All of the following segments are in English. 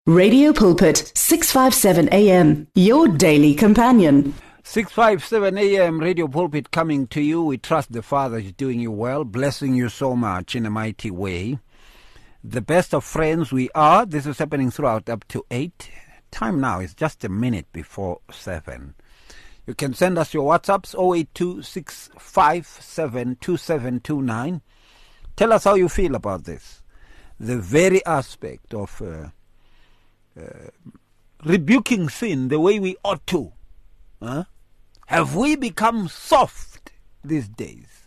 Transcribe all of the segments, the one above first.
Radio Pulpit, 657 AM, your daily companion. 657 AM, Radio Pulpit coming to you. We trust the Father is doing you well, blessing you so much in a mighty way. The best of friends we are. This is happening throughout up to 8. Time now is just a minute before 7. You can send us your WhatsApps, 082-657-2729. Tell us how you feel about this. The very aspect of rebuking sin the way we ought to. Have we become soft these days?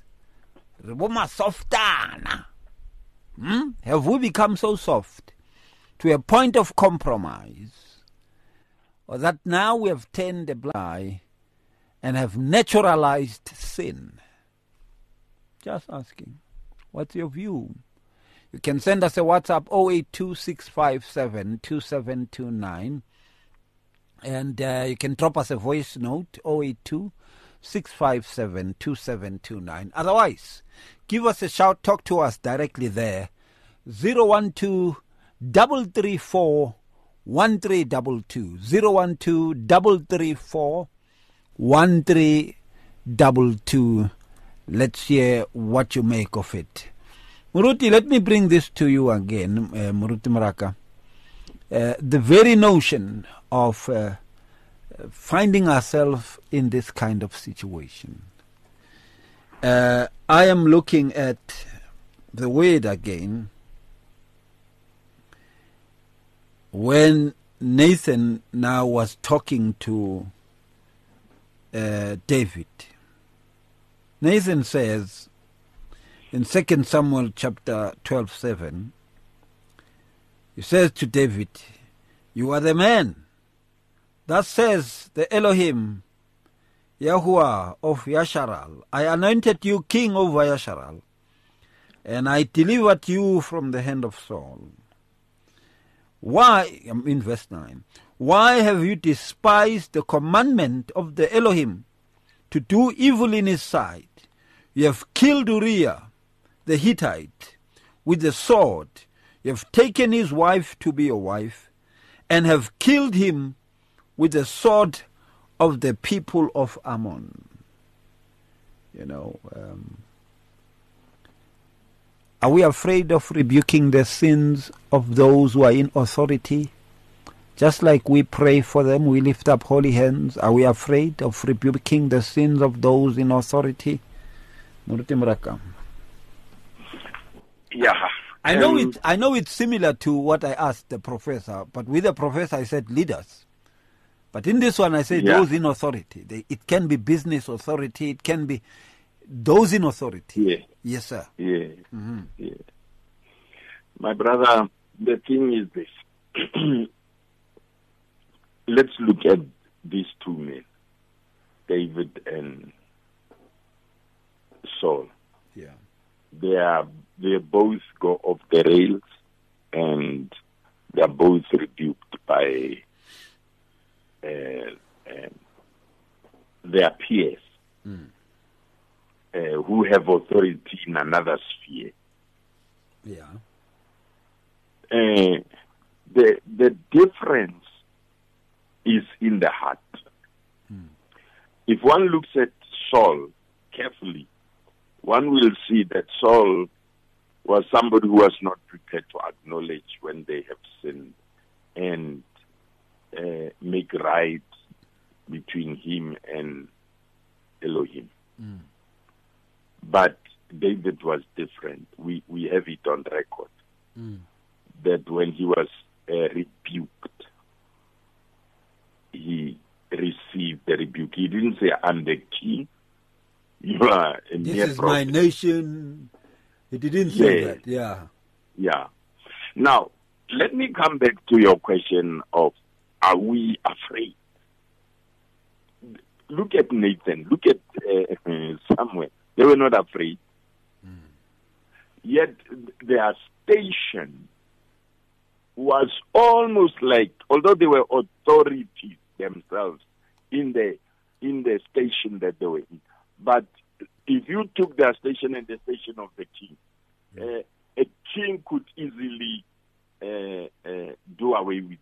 Have we become so soft to a point of compromise, or that now we have turned a blind eye and have naturalized sin? Just asking. What's your view? You can send us a WhatsApp, 082-657-2729. And you can drop us a voice note, 082-657-2729. Otherwise, give us a shout, talk to us directly there, 012-334-1322, 012-334-1322. Let's hear what you make of it. Muruti, let me bring this to you again, Muruti Maraka. The very notion of finding ourselves in this kind of situation. I am looking at the word again when Nathan now was talking to David. Nathan says in 2 Samuel chapter 12:7, he says to David, "You are the man. Thus says the Elohim, Yahuwah of Yasharal. I anointed you king over Yasharal, and I delivered you from the hand of Saul. Why," I'm in verse 9, "why have you despised the commandment of the Elohim to do evil in his sight? You have killed Uriah the Hittite with the sword. You have taken his wife to be your wife, and have killed him with the sword of the people of Ammon." Are we afraid of rebuking the sins of those who are in authority? Just like we pray for them, we lift up holy hands. Are we afraid of rebuking the sins of those in authority? Muruti Muraka. Yeah. I know it's similar to what I asked the professor, but with the professor I said leaders. But in this one I said those in authority. It can be business authority, it can be those in authority. Yeah. Yes, sir. Yeah. Mm-hmm. Yeah. My brother, the thing is this. Let's look at these two men, David and Saul. Yeah. They both go off the rails, and they are both rebuked by their peers who have authority in another sphere. Yeah. The difference is in the heart. If one looks at Saul carefully, one will see that Saul was somebody who was not prepared to acknowledge when they have sinned and make right between him and Elohim. But David was different. We have it on record that when he was rebuked, he received the rebuke. He didn't say, "I'm the king. You are a this mere is prophet." my nation. He didn't say that. Yeah. Yeah. Now, let me come back to your question of, are we afraid? Look at Nathan. Look at Samuel. They were not afraid. Yet their station was almost like, although they were authorities themselves in the station that they were in, but if you took their station and the station of the king, a king could easily do away with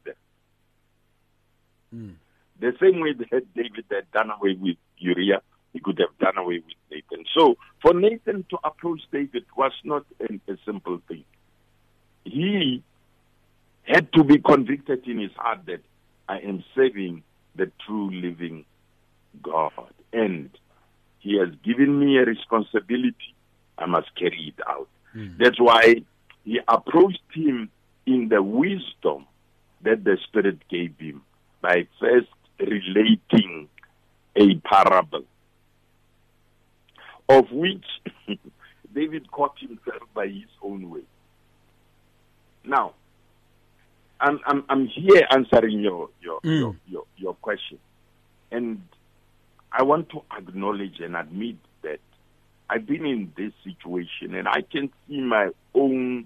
them. The same way that David had done away with Uriah, he could have done away with Nathan. So for Nathan to approach David was not a simple thing. He had to be convicted in his heart that I am serving the true living God. And he has given me a responsibility. I must carry it out. That's why he approached him in the wisdom that the Spirit gave him by first relating a parable, of which David caught himself by his own way. Now, I'm here answering your question, and I want to acknowledge and admit that I've been in this situation, and I can see my own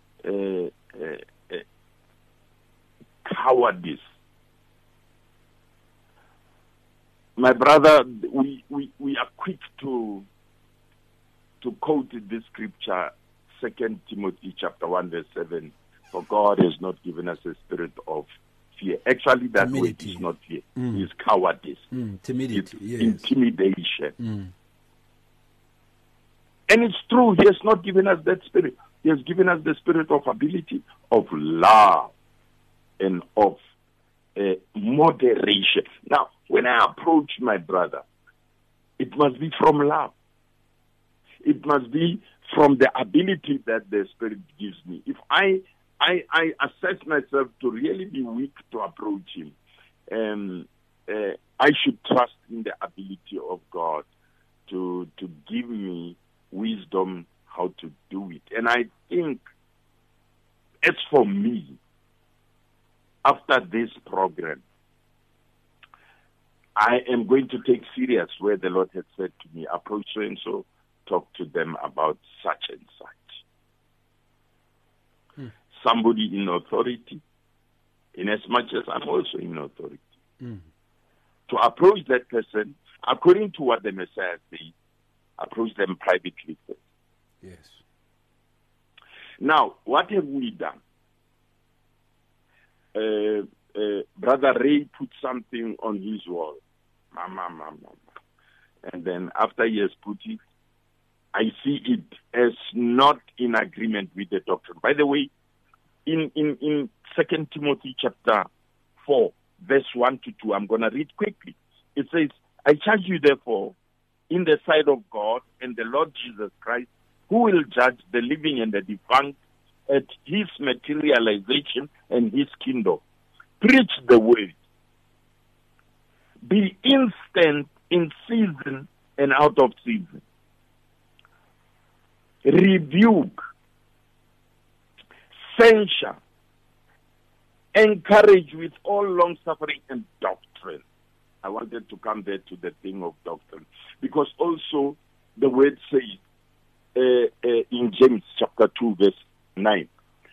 cowardice. My brother, we are quick to quote this scripture, 2 Timothy chapter 1 verse 7. For God has not given us a spirit of fear. Actually, that word is not fear. It's cowardice. Timidity. Yes. Intimidation. And it's true, he has not given us that spirit. He has given us the spirit of ability, of love, and of moderation. Now, when I approach my brother, it must be from love. It must be from the ability that the Spirit gives me. If I assess myself to really be weak to approach him, I should trust in the ability of God to give me wisdom how to do it. And I think, as for me, after this program, I am going to take serious where the Lord had said to me, approach so and so, talk to them about such and such. Somebody in authority, in as much as I'm also in authority. To approach that person, according to what the Messiah says, approach them privately first. Yes. Now, what have we done? Brother Ray put something on his wall. And then after he has put it, I see it as not in agreement with the doctrine. By the way, in 2 Timothy chapter 4, verse 1 to 2, I'm going to read quickly. It says, I charge you therefore in the sight of God and the Lord Jesus Christ, who will judge the living and the defunct at his materialization and his kingdom. Preach the word. Be instant in season and out of season. Rebuke, censure, encourage with all long suffering and doctrine. I wanted to come there to the thing of doctrine, because also the word says in James chapter 2 verse 9,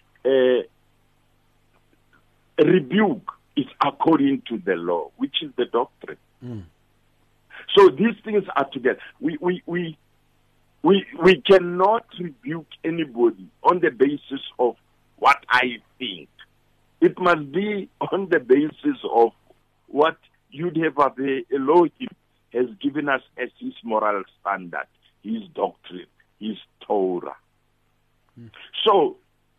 rebuke is according to the law, which is the doctrine. So these things are together. We cannot rebuke anybody on the basis of what I think. It must be on the basis of what Yud-Heh-Vav-Heh Elohim has given us as his moral standard, his doctrine, his Torah. So,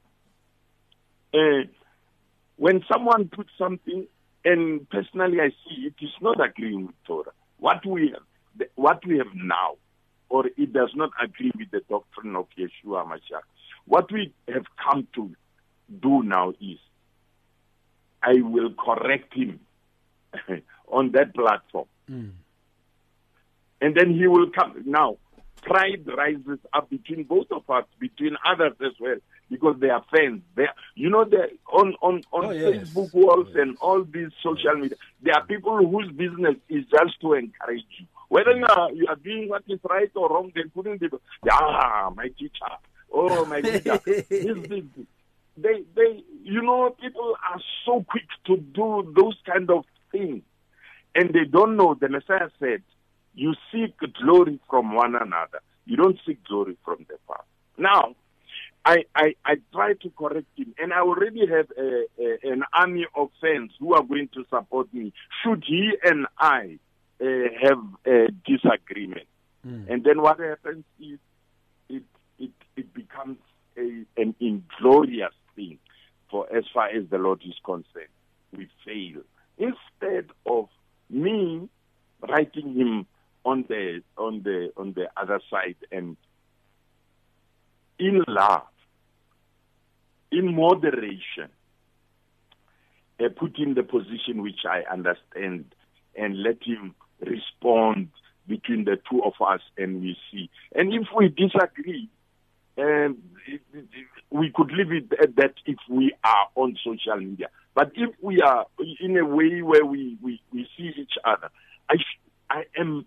when someone puts something, and personally I see it is not agreeing with Torah, what we have now, or it does not agree with the doctrine of Yeshua Mashiach, what we have come to do now is, I will correct him on that platform. And then he will come. Now, pride rises up between both of us, between others as well, because they are fans. On Facebook walls and all these social media, there are people whose business is just to encourage you. Whether you are doing what is right or wrong, they couldn't be, my teacher, oh, my leader. People are so quick to do those kind of things. And they don't know. The Messiah said, you seek glory from one another. You don't seek glory from the Father. Now, I try to correct him, and I already have an army of fans who are going to support me. Should he and I have a disagreement, and then what happens is it becomes an inglorious thing. For as far as the Lord is concerned, we fail. Instead of me writing him on the other side and in love, in moderation, put in the position which I understand and let him respond between the two of us, and we see. And if we disagree, we could leave it at that if we are on social media. But if we are in a way where we see each other, I am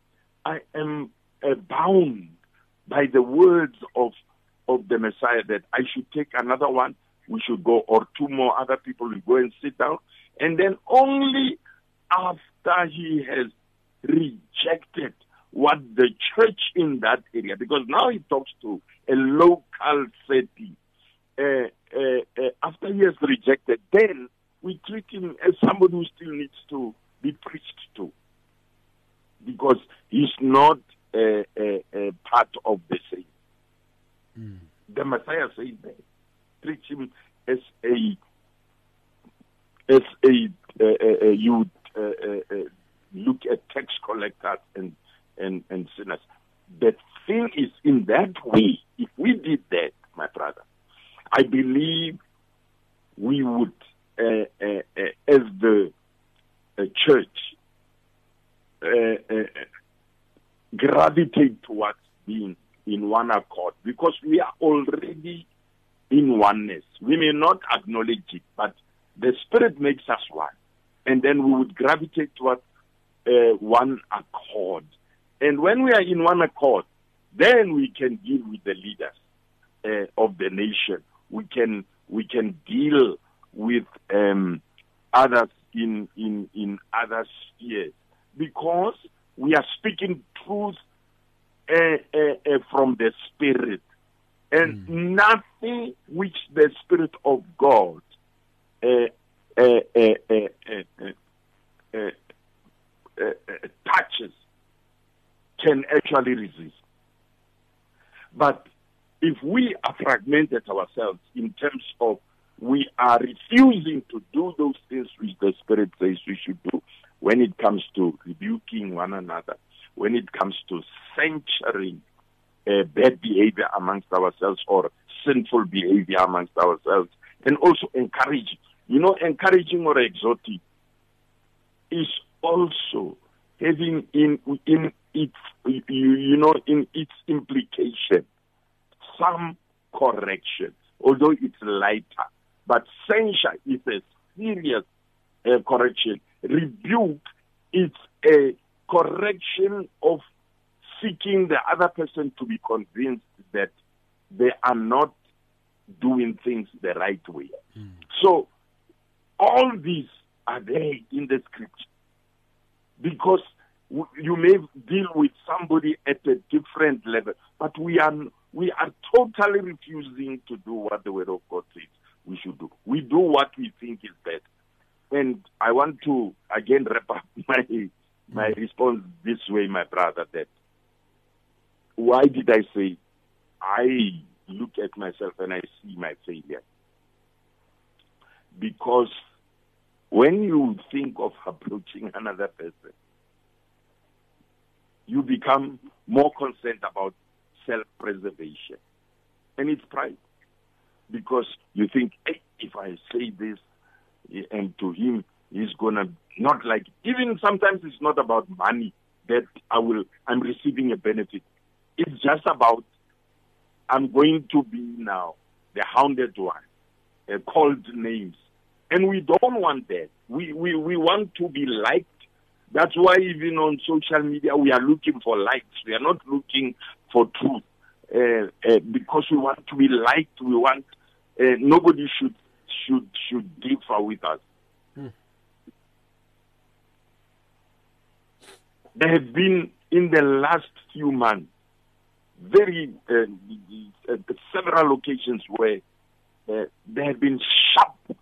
bound by the words of the Messiah that I should take another one, we should go, or two more other people will go and sit down, and then only after he has rejected what the church in that area, because now he talks to a local setting, after he has rejected, then we treat him as somebody who still needs to be preached to, because he's not a part of the same. The Messiah said that. Treat him as you look at tax collectors and sinners. The thing is, in that way, if we did that, my brother, I believe we would, as the church, gravitate towards being in one accord, because we are already in oneness. We may not acknowledge it, but the Spirit makes us one. And then we would gravitate towards one accord. And when we are in one accord, then we can deal with the leaders of the nation. We can deal with others in other spheres, because we are speaking truth from the Spirit, and nothing which the Spirit of God touches can actually resist. But if we are fragmented ourselves in terms of we are refusing to do those things which the Spirit says we should do, when it comes to rebuking one another, when it comes to censuring bad behavior amongst ourselves or sinful behavior amongst ourselves, and also encouraging. Encouraging or exhorting is also having in its in its implication some correction, although it's lighter. But censure is a serious correction. Rebuke is a correction of seeking the other person to be convinced that they are not doing things the right way. So all these are there in the scripture, because you may deal with somebody at a different level, but we are totally refusing to do what the Word of God says we should do. We do what we think is best. And I want to again wrap up my response this way, my brother, that why did I say I look at myself and I see my failure? Because when you think of approaching another person, you become more concerned about self-preservation. And it's pride. Because you think, hey, if I say this and to him, he's going to not like it. Even sometimes it's not about money that I'm receiving a benefit. It's just about I'm going to be now the hounded one, called names. And we don't want that. We want to be liked. That's why even on social media we are looking for likes. We are not looking for truth. Because we want to be liked. We want nobody should differ with us. There have been, in the last few months, several occasions where there have been sharp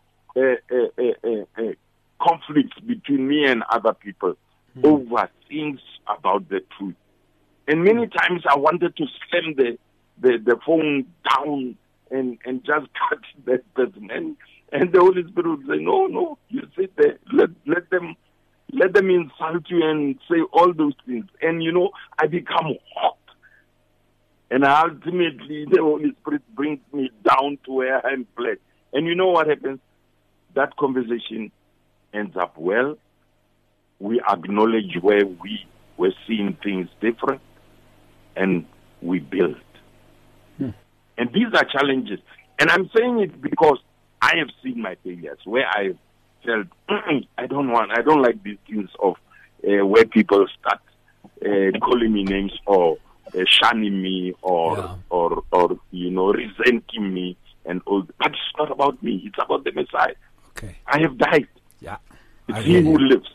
conflicts between me and other people over things about the truth. And many times I wanted to slam the phone down and just cut that person. And the Holy Spirit would say, no, you sit there, let them insult you and say all those things. And I become hot. And ultimately the Holy Spirit brings me down to where I'm flat. And you know what happens? That conversation ends up well. We acknowledge where we were seeing things different, and we build. And these are challenges. And I'm saying it because I have seen my failures where I felt, I don't like these things of where people start calling me names or shunning me or resenting me and all. But it's not about me. It's about the Messiah. Okay. I have died. Yeah. It's He who lives.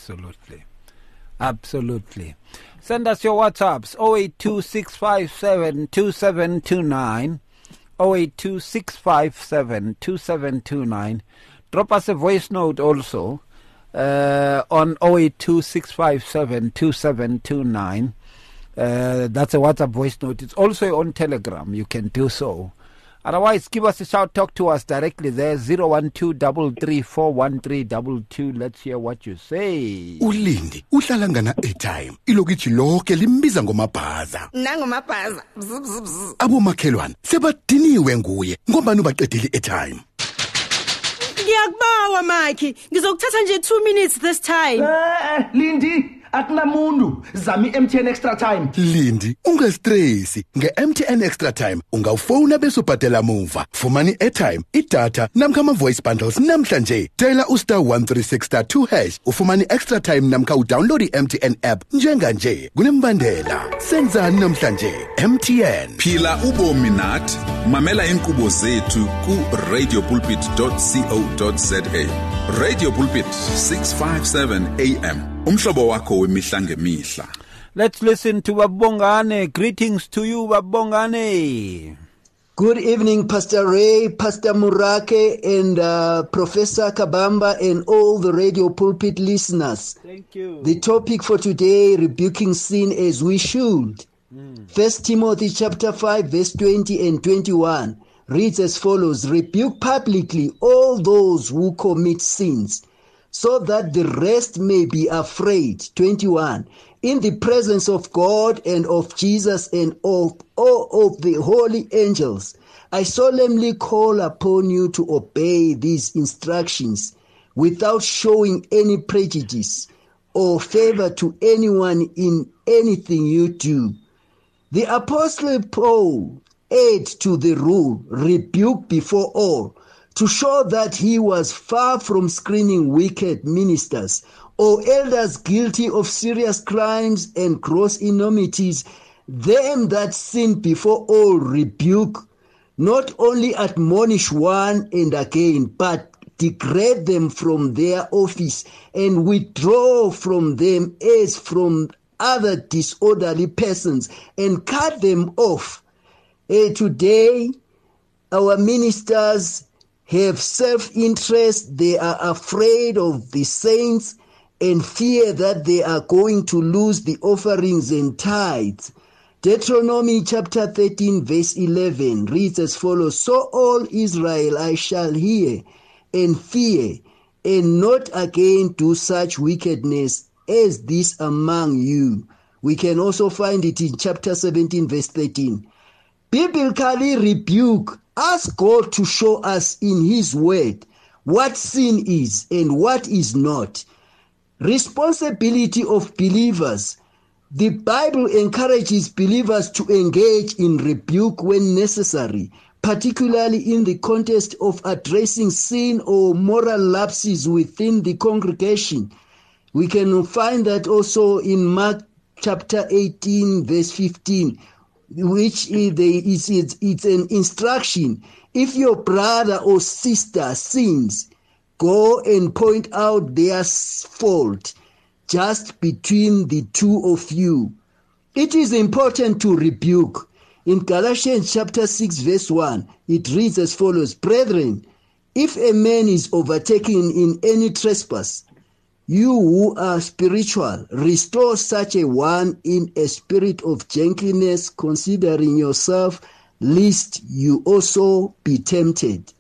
Absolutely. Send us your WhatsApps 0826572729, 0826572729. Drop us a voice note also on 0826572729. That's a WhatsApp voice note. It's also on Telegram. You can do so. Otherwise, give us a shout. Talk to us directly there. 012334132. Let's hear what you say. Ulindi uhlala ngana airtime ilokithi lonke limbiza ngomabhaza nangomabhaza abomakhelwane sebadiniwe nguye ngobani ubaqedile airtime. Ngiyakubawa Mike, ngizokuthatha nje 2 minutes this time. Lindi, akunamuntu zami MTN extra time. Lindi, ungastressi. Nge-MTN extra time ungawufona bese ubhadela muva. Fumani airtime, idatha namkha ama-voice bundles namhlanje. Diala *136*2# ufumani extra time namkha udownload i-MTN app njenganje. Kunembandela. Senzani namhlanje? MTN. Phila ubomi nathi. Mamela inkqubo zethu ku radiopulpit.co.za. Radio Pulpit 657 AM. Umhlobo wakho wemihla ngemihla. Let's listen to Babongane. Greetings to you, Babongane. Good evening, Pastor Ray, Pastor Murake, and Professor Kabamba, and all the Radio Pulpit listeners. Thank you. The topic for today, rebuking sin as we should. 1 Timothy chapter 5, verse 20 and 21 reads as follows: rebuke publicly all those who commit sins, so that the rest may be afraid. 21. In the presence of God and of Jesus and of all of the holy angels, I solemnly call upon you to obey these instructions without showing any prejudice or favor to anyone in anything you do. The Apostle Paul add to the rule, rebuke before all, to show that he was far from screening wicked ministers or elders guilty of serious crimes and gross enormities. Them that sin before all rebuke, not only admonish one and again, but degrade them from their office and withdraw from them as from other disorderly persons and cut them off. Today, our ministers have self-interest. They are afraid of the saints and fear that they are going to lose the offerings and tithes. Deuteronomy chapter 13 verse 11 reads as follows: so all Israel I shall hear and fear, and not again do such wickedness as this among you. We can also find it in chapter 17 verse 13. Biblically rebuke, ask God to show us in his word what sin is and what is not. Responsibility of believers. The Bible encourages believers to engage in rebuke when necessary, particularly in the context of addressing sin or moral lapses within the congregation. We can find that also in Mark chapter 18 verse 15, which it's an instruction. If your brother or sister sins, go and point out their fault just between the two of you. It is important to rebuke. In Galatians chapter 6 verse 1, it reads as follows: Brethren, if a man is overtaken in any trespass, you who are spiritual, restore such a one in a spirit of gentleness, considering yourself, lest you also be tempted.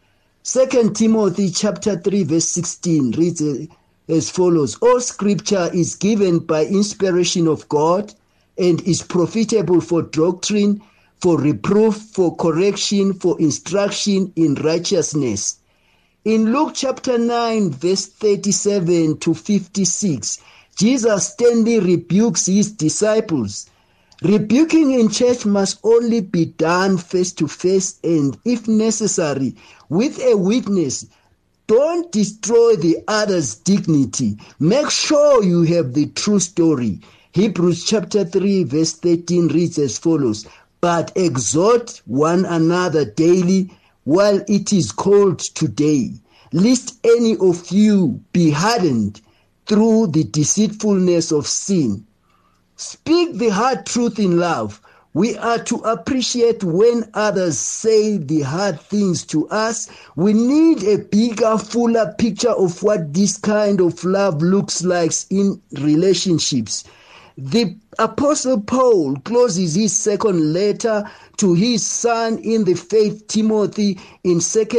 2 Timothy chapter 3 verse 16 reads as follows: All scripture is given by inspiration of God and is profitable for doctrine, for reproof, for correction, for instruction in righteousness. In Luke chapter 9 verse 37 to 56, Jesus sternly rebukes his disciples. Rebuking in church must only be done face to face and, if necessary, with a witness. Don't destroy the other's dignity. Make sure you have the true story. Hebrews chapter 3 verse 13 reads as follows: But exhort one another daily while it is called today, lest any of you be hardened through the deceitfulness of sin. Speak the hard truth in love. We are to appreciate when others say the hard things to us. We need a bigger, fuller picture of what this kind of love looks like in relationships. The Apostle Paul closes his second letter to his son in the faith, Timothy, in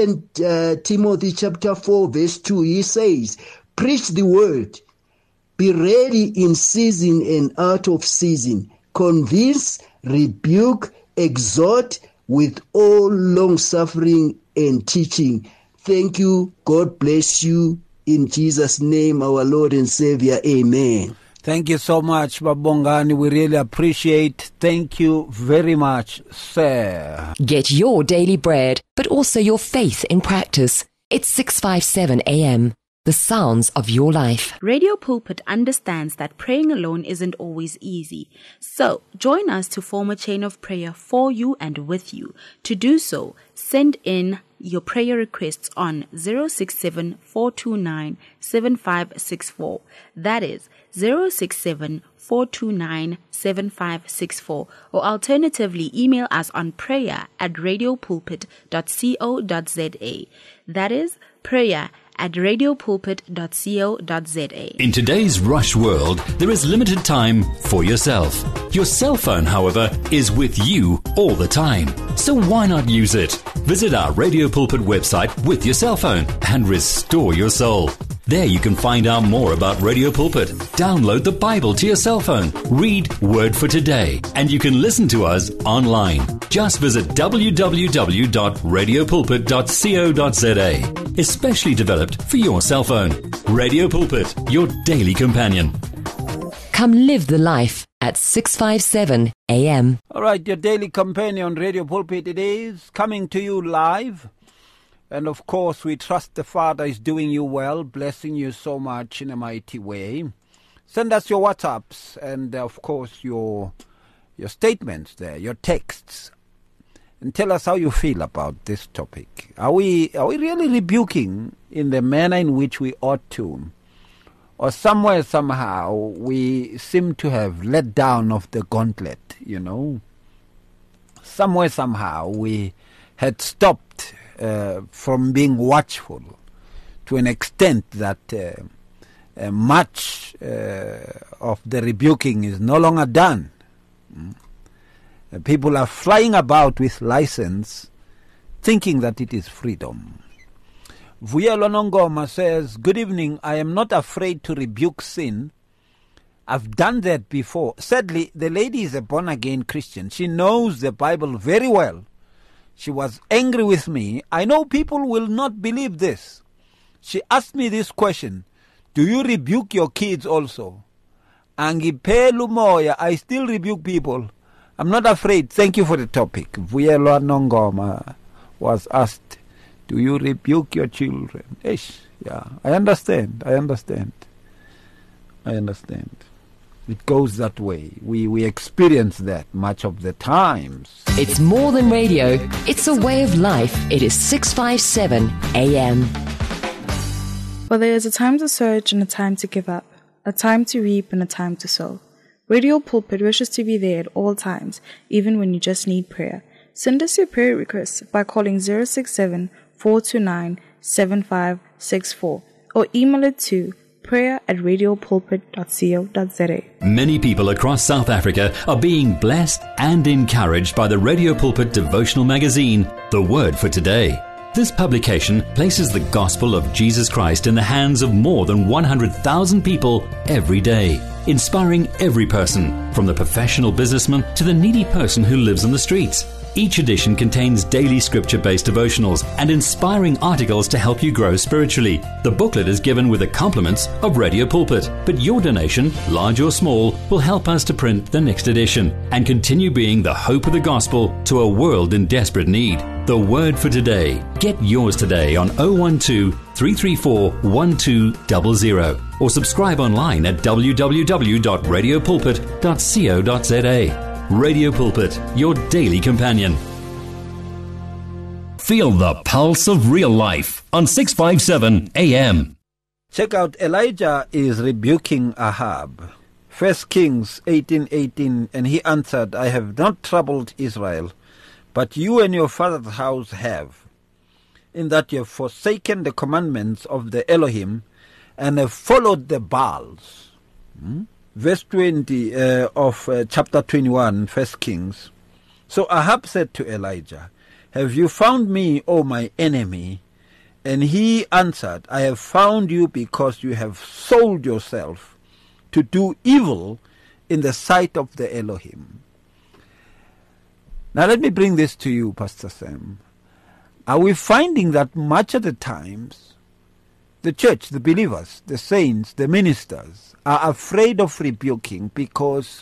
2 Timothy chapter 4 verse 2. He says, Preach the word. Be ready in season and out of season. Convince, rebuke, exhort with all long-suffering and teaching. Thank you. God bless you. In Jesus' name, our Lord and Savior. Amen. Thank you so much, Babongani. We really appreciate. Thank you very much, sir. Get your daily bread, but also your faith in practice. It's 657 AM. The sounds of your life. Radio Pulpit understands that praying alone isn't always easy. So, join us to form a chain of prayer for you and with you. To do so, send in your prayer requests on 067-429-7564. That is 067-429-7564. Or alternatively, email us on prayer@radiopulpit.co.za. That is prayer@radiopulpit.co.za. In today's rush world, there is limited time for yourself. Your cell phone, however, is with you all the time. So why not use it? Visit our Radio Pulpit website with your cell phone and restore your soul. There you can find out more about Radio Pulpit. Download the Bible to your cell phone. Read Word for Today. And you can listen to us online. Just visit www.radiopulpit.co.za. Especially developed for your cell phone. Radio Pulpit, your daily companion. Come live the life at 657 AM. All right, your daily companion, Radio Pulpit, it is coming to you live. And of course, we trust the Father is doing you well, blessing you so much in a mighty way. Send us your WhatsApps and, of course, your statements there, your texts. And tell us how you feel about this topic. Are we really rebuking in the manner in which we ought to? Or somewhere, somehow, we seem to have let down of the gauntlet, you know? Somewhere, somehow, we had stopped from being watchful to an extent that much of the rebuking is no longer done. People are flying about with license, thinking that it is freedom. Vuyelwa Nongoma says, Good evening, I am not afraid to rebuke sin. I've done that before. Sadly, the lady is a born-again Christian. She knows the Bible very well. She was angry with me. I know people will not believe this. She asked me this question, do you rebuke your kids also? Angipelu moya, I still rebuke people. I'm not afraid. Thank you for the topic. Vuyelwa Nongoma was asked, do you rebuke your children? Yeah, I understand. It goes that way. We experience that much of the times. It's more than radio. It's a way of life. It is 657 AM. Well, there is a time to search and a time to give up, a time to reap and a time to sow. Radio Pulpit wishes to be there at all times, even when you just need prayer. Send us your prayer requests by calling 067-429-7564 or email it to prayer@radiopulpit.co.za. Many people across South Africa are being blessed and encouraged by the Radio Pulpit devotional magazine, The Word for Today. This publication places the gospel of Jesus Christ in the hands of more than 100,000 people every day, inspiring every person, from the professional businessman to the needy person who lives on the streets. Each edition contains daily scripture-based devotionals and inspiring articles to help you grow spiritually. The booklet is given with the compliments of Radio Pulpit, but your donation, large or small, will help us to print the next edition and continue being the hope of the gospel to a world in desperate need. The Word for Today. Get yours today on 012-334-1200 or subscribe online at www.radiopulpit.co.za. Radio Pulpit, your daily companion. Feel the pulse of real life on 657 AM. Check out Elijah is rebuking Ahab. 1 Kings 18:18, and he answered, I have not troubled Israel, but you and your father's house have, in that you have forsaken the commandments of the Elohim and have followed the Baals. Verse 20 of chapter 21, 1 Kings. So Ahab said to Elijah, have you found me, O my enemy? And he answered, I have found you because you have sold yourself to do evil in the sight of the Elohim. Now let me bring this to you, Pastor Sam. Are we finding that much of the times the church, the believers, the saints, the ministers are afraid of rebuking because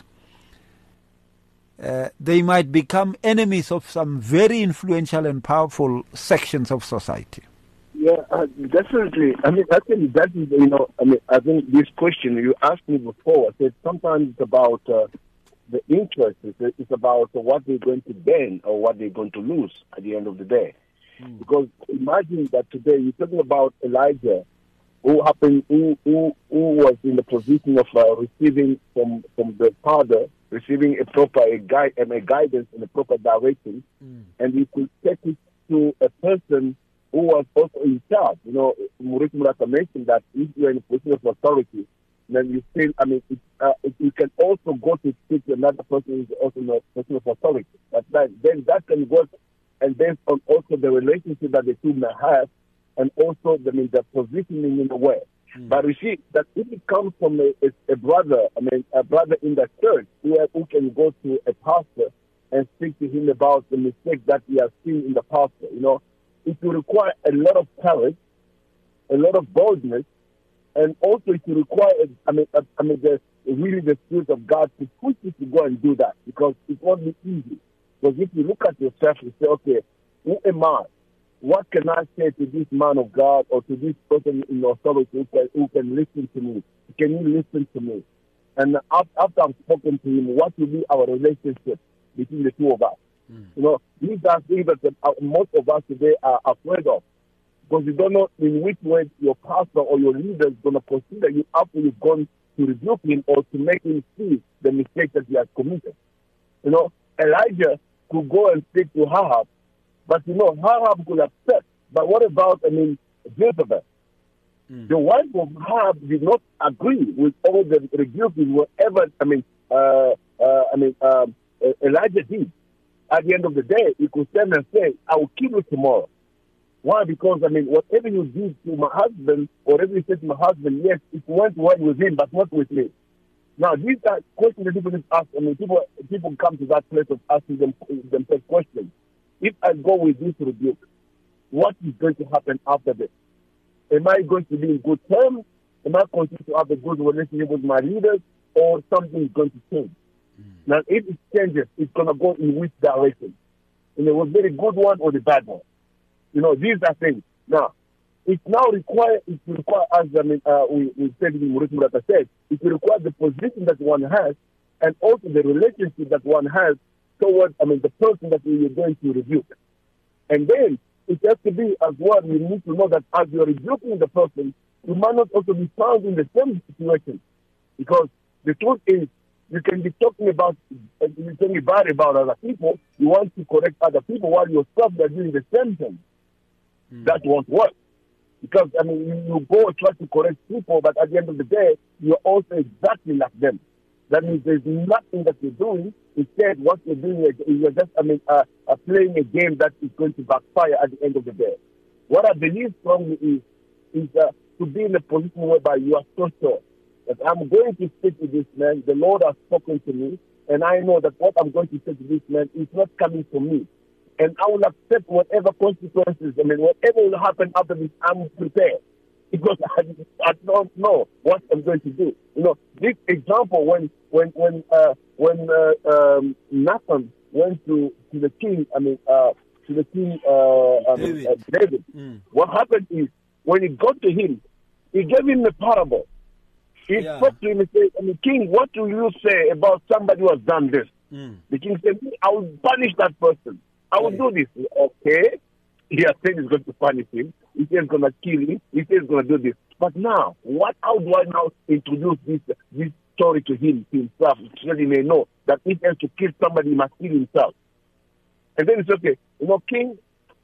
they might become enemies of some very influential and powerful sections of society? Yeah, definitely. I mean, actually, that is, I think this question you asked me before, I said sometimes it's about the interest. It's about what they're going to gain or what they're going to lose at the end of the day. Because imagine that today you're talking about Elijah, who was in the position of receiving from the Father, receiving a guidance in a proper direction, and he could take it to a person who was also in charge. Maurice Murata mentioned that if you're in a position of authority, then you still, you can also go to speak to another person who is also in a position of authority. But then that can work, and based on also the relationship that the two may have, and also the positioning in the way. But you see that if it comes from a brother, a brother in the church who can go to a pastor and speak to him about the mistake that he has seen in the pastor, it will require a lot of courage, a lot of boldness, and also it will require, the Spirit of God to push you to go and do that, because it won't be easy. Because if you look at yourself and say, okay, who am I? What can I say to this man of God or to this person in authority who can listen to me? Can you listen to me? And after I've spoken to him, what will be our relationship between the two of us? These are things that most of us today are afraid of, because you don't know in which way your pastor or your leader is going to consider you after you've gone to rebuke him or to make him see the mistake that he has committed. Elijah could go and speak to Ahab, but Ahab could accept. But what about, Jezebel? The wife of Ahab did not agree with all the rebuking whatever, Elijah did. At the end of the day, he could stand and say, I will kill you tomorrow. Why? Because, whatever you did to my husband, or whatever you said to my husband, yes, it went well with him, but not with me. Now, these are questions that people ask. People come to that place of asking themselves questions. If I go with this rebuke, what is going to happen after this? Am I going to be in good terms? Am I going to have a good relationship with my leaders, or something is going to change? Now, if it changes, it's going to go in which direction? Was it a good one or the bad one? These are things. Now, it requires, as we said in Maurice Murata said, it requires the position that one has and also the relationship that one has towards, the person that you're going to rebuke. And then it has to be as well, you need to know that as you're rebuking the person, you might not also be found in the same situation. Because the truth is, You can be talking about, you can be bad about other people. You want to correct other people while yourself are doing the same thing. That won't work. Because, I mean, you go try to correct people, but at the end of the day, you're also exactly like them. That means there's nothing that you're doing. Instead, what you're doing is you're just, playing a game that is going to backfire at the end of the day. What I believe strongly is to be in a position whereby you are so sure that I'm going to speak to this man. The Lord has spoken to me, and I know that what I'm going to say to this man is not coming from me. And I will accept whatever consequences, whatever will happen after this, I'm prepared. Because I don't know what I'm going to do. This example, when Nathan went to the king, David. What happened is, when he got to him, he gave him a parable. He spoke to him and said, King, what do you say about somebody who has done this? The king said, I will punish that person. I will do this. Okay. He has said he's going to punish him. He said he's going to kill him. He said he's going to do this. But now, how do I now introduce this story to himself, so that he may know that if he has to kill somebody, he must kill himself? And then it's okay. King,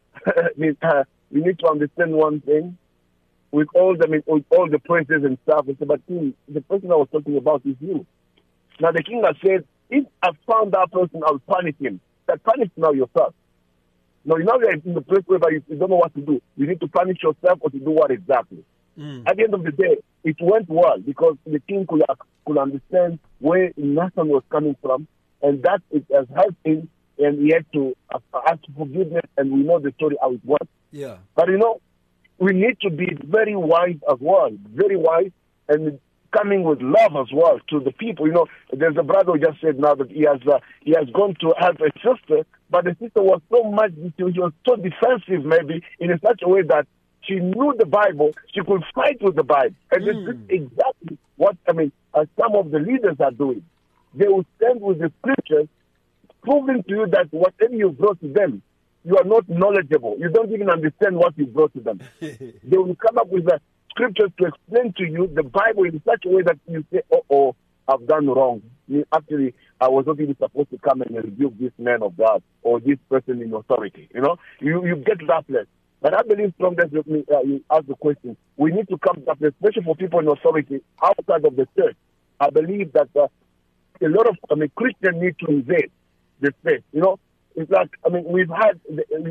we need to understand one thing. With all the princes and stuff, he said, but King, the person I was talking about is you. Now the king has said, if I found that person, I'll punish him. That punish now yourself. Now you're in the place where you don't know what to do. You need to punish yourself or to do what exactly. At the end of the day, it went well because the king could understand where Nathan was coming from, and that it has helped him, and he had to ask forgiveness, and we know the story how it went. Yeah. But we need to be very wise as well, very wise, and coming with love as well to the people. There's a brother who just said now that he has gone to help a sister, but the sister was she was so defensive, maybe in such a way that she knew the Bible, she could fight with the Bible, and this is exactly what some of the leaders are doing. They will stand with the scriptures, proving to you that whatever you brought to them, you are not knowledgeable. You don't even understand what you brought to them. They will come up with the scriptures to explain to you the Bible in such a way that you say, oh, I've done wrong. Actually, I was not even supposed to come and rebuke this man of God or this person in authority. You get that place. But I believe from that, you ask the question, we need to come to that place, especially for people in authority outside of the church. I believe that a lot of Christians need to invade the space. It's like, we've had,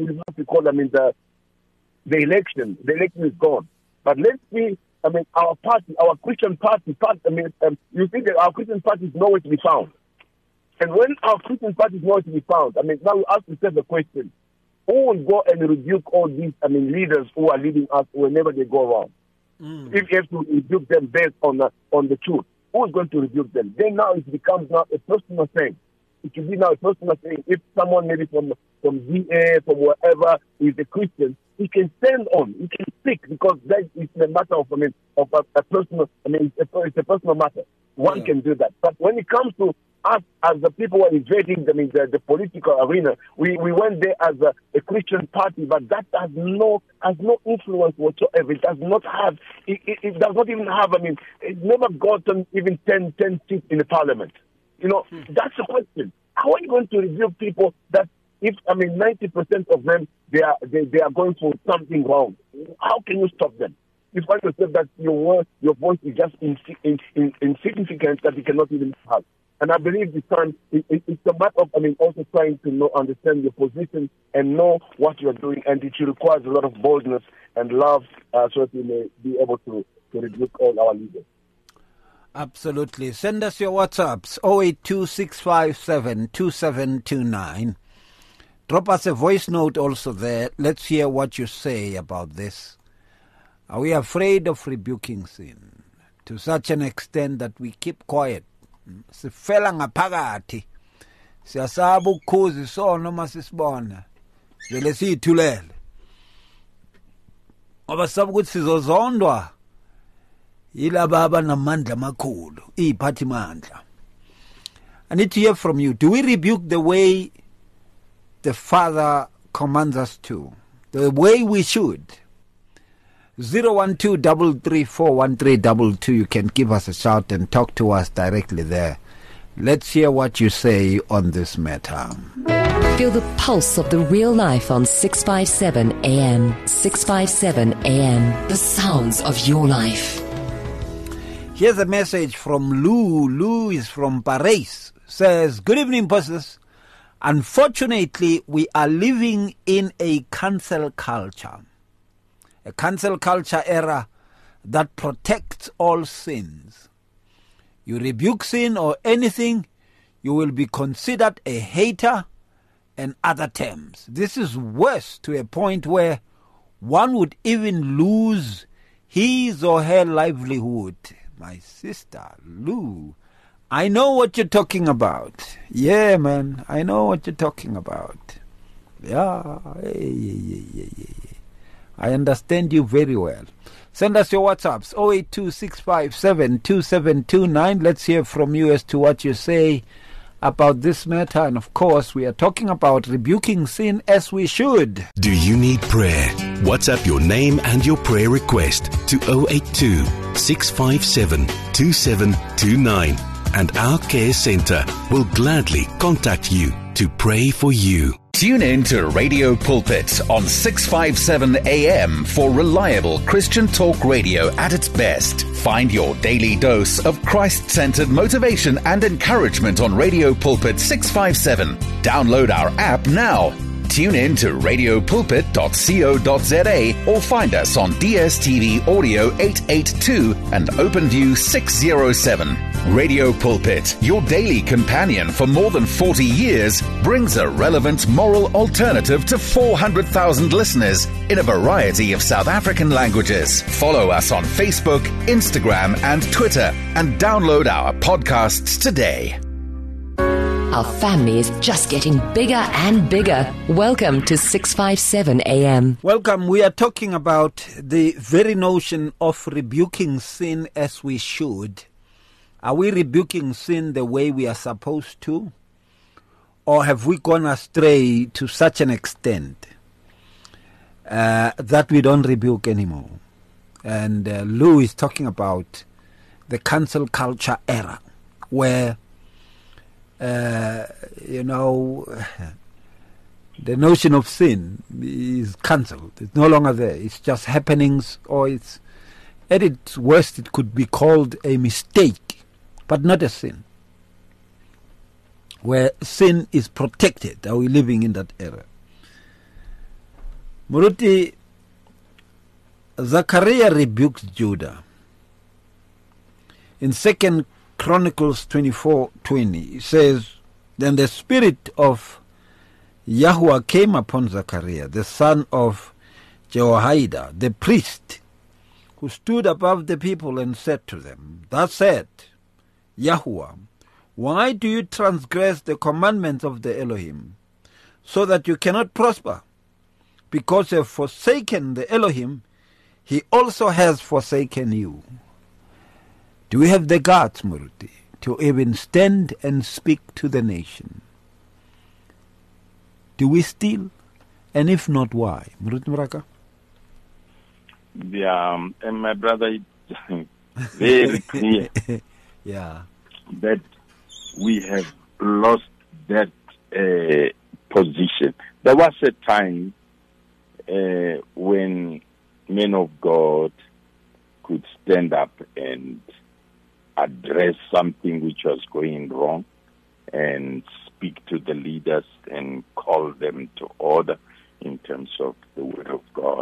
the election. The election is gone. But let's see, our party, our Christian party, you see that our Christian party is nowhere to be found. And when our Christian party is nowhere to be found, now we ask ourselves the question, who will go and rebuke all these, leaders who are leading us whenever they go wrong? If you have to rebuke them based on the truth, who is going to rebuke them? Then now it becomes now a personal thing. It should be now a personal thing. If someone maybe from VA, from wherever, is a Christian, he can stand on, he can speak, because that is a matter of a personal, it's a personal matter. One can do that. But when it comes to us as the people who are invading the political arena, we went there as a Christian party, but that has no influence whatsoever. It does not have, it does not even have, it never gotten even 10 seats in the parliament. That's the question. How are you going to review people that, if 90% of them they are going for something wrong? How can you stop them? You find yourself that your voice is just insignificant, that you cannot even have. And I believe this time it's a matter of also trying to understand your position and know what you're doing, and it requires a lot of boldness and love, so that you may be able to rebuke all our leaders. Absolutely. Send us your WhatsApps, 082-657-2729. Drop us a voice note also there. Let's hear what you say about this. Are we afraid of rebuking sin to such an extent that we keep quiet? Sifela ngaphakathi. Siyasaba ukukhuza isono masisibona. Vele siyithulele. Ngoba sisaba ukuthi sizozondwa yilaba abanamandla amakhulu, iy'phathimandla. I need to hear from you. Do we rebuke the way the Father commands us to? The way we should? 012-334-1322. You can give us a shout and talk to us directly there. Let's hear what you say on this matter. Feel the pulse of the real life on 657 AM. 657 AM. The sounds of your life. Here's a message from Lou. Lou is from Paris. Says, good evening, bosses. Unfortunately, we are living in a cancel culture. A cancel culture era that protects all sins. You rebuke sin or anything, you will be considered a hater and other terms. This is worse to a point where one would even lose his or her livelihood. My sister, Lou, I know what you're talking about. Yeah, man, I know what you're talking about. Yeah. I understand you very well. Send us your WhatsApps, 082-657-2729. Let's hear from you as to what you say about this matter. And of course, we are talking about rebuking sin as we should. Do you need prayer? WhatsApp your name and your prayer request to 082-657-2729. And our care center will gladly contact you to pray for you. Tune in to Radio Pulpit on 657 AM for reliable Christian talk radio at its best. Find your daily dose of Christ-centered motivation and encouragement on Radio Pulpit 657. Download our app now. Tune in to radiopulpit.co.za or find us on DSTV Audio 882 and OpenView 607. Radio Pulpit, your daily companion for more than 40 years, brings a relevant moral alternative to 400,000 listeners in a variety of South African languages. Follow us on Facebook, Instagram, and Twitter, and download our podcasts today. Our family is just getting bigger and bigger. Welcome to 657 AM. Welcome. We are talking about the very notion of rebuking sin as we should. Are we rebuking sin the way we are supposed to? Or have we gone astray to such an extent that we don't rebuke anymore? And Lou is talking about the cancel culture era where the notion of sin is cancelled. It's no longer there. It's just happenings, or it's, at its worst, it could be called a mistake, but not a sin. Where sin is protected. Are we living in that era? Muruti, Zachariah rebukes Judah. In 2 Chronicles 24:20, it says, Then the spirit of Yahuwah came upon Zachariah, the son of Jehoiada, the priest, who stood above the people and said to them, Thus said Yahuwah, why do you transgress the commandments of the Elohim, so that you cannot prosper? Because you have forsaken the Elohim, he also has forsaken you. Do we have the guts, Muruti, to even stand and speak to the nation? Do we still? And if not, why? Muruti Mraka? Yeah, and my brother, it's very clear that we have lost that position. There was a time when men of God could stand up and address something which was going wrong and speak to the leaders and call them to order in terms of the word of God.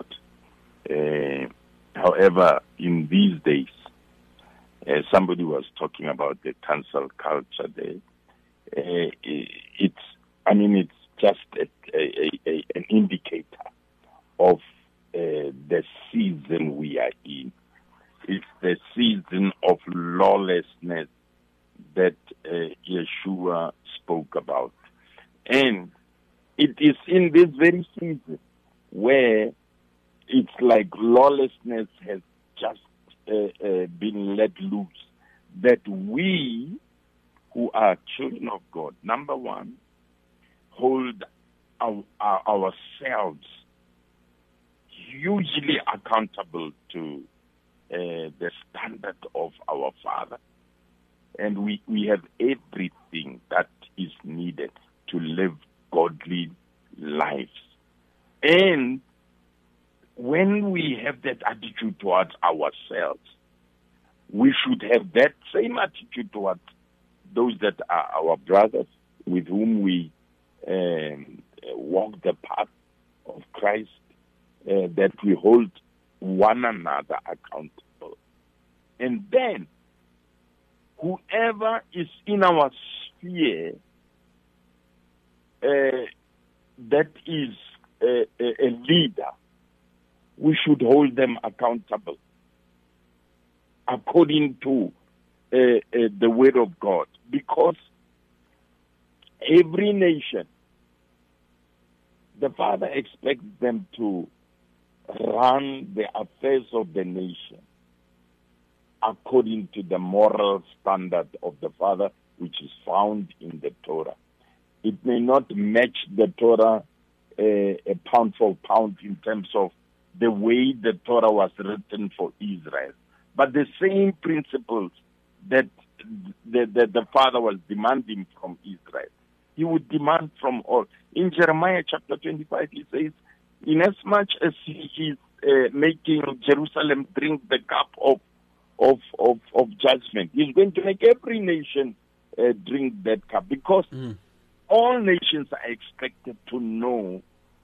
However, in these days, somebody was talking about the cancel culture there. It's just an indicator of the season we are in. It's the season of lawlessness that Yeshua spoke about. And it is in this very season where it's like lawlessness has just been let loose, that we who are children of God, number one, hold ourselves hugely accountable to the standard of our Father. and we have everything that is needed to live godly lives. And when we have that attitude towards ourselves, we should have that same attitude towards those that are our brothers with whom we walk the path of Christ, that we hold one another accountable. And then, whoever is in our sphere that is a leader, we should hold them accountable according to the word of God, because every nation, the Father expects them to run the affairs of the nation according to the moral standard of the Father, which is found in the Torah. It may not match the Torah pound for pound in terms of the way the Torah was written for Israel, but the same principles that the Father was demanding from Israel, He would demand from all. In Jeremiah chapter 25, He says, inasmuch as He is making Jerusalem drink the cup of judgment, He's going to make every nation drink that cup, because all nations are expected to know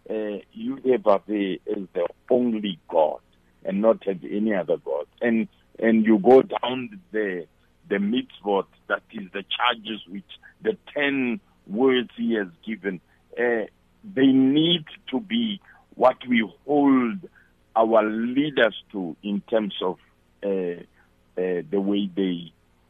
Yudevave is the only God and not have any other God. And you go down the mitzvot, that is the charges which the 10 words He has given, they need to be what we hold our leaders to in terms of the way they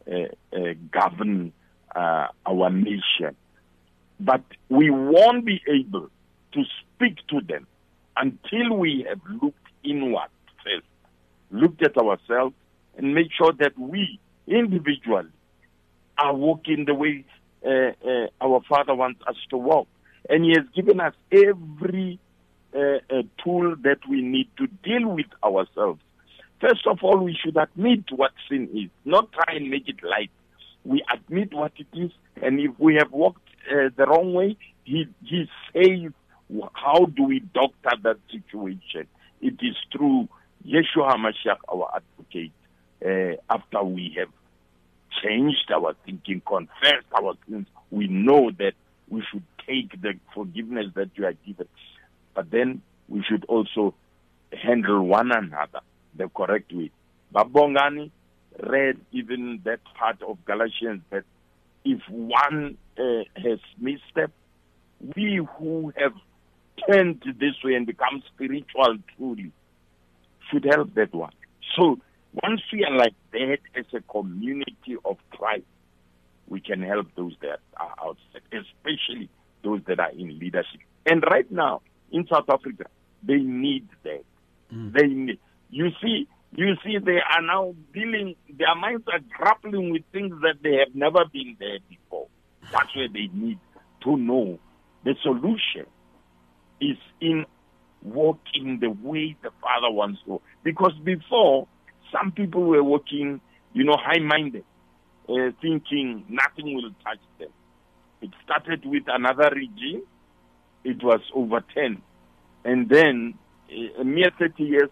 govern our nation. But we won't be able to speak to them until we have looked inward first, looked at ourselves, and made sure that we individually are walking the way our Father wants us to walk. And He has given us every tool that we need to deal with ourselves. First of all, we should admit what sin is, not try and make it light. We admit what it is, and if we have walked the wrong way, He says, how do we doctor that situation? It is through Yeshua HaMashiach, our advocate. After we have changed our thinking, confessed our sins, we know that we should take the forgiveness that you are given. But then we should also handle one another the correct way. Babongani read even that part of Galatians that if one has misstep, we who have turned this way and become spiritual truly should help that one. So once we are like that as a community of Christ, we can help those that are outside, especially those that are in leadership. And right now, in South Africa, they need that. They need, you see, they are now dealing, their minds are grappling with things that they have never been there before. That's where they need to know the solution is in walking the way the Father wants to. Because before, some people were walking, high-minded, thinking nothing will touch them. It started with another regime. It was over 10. And then, a mere 30 years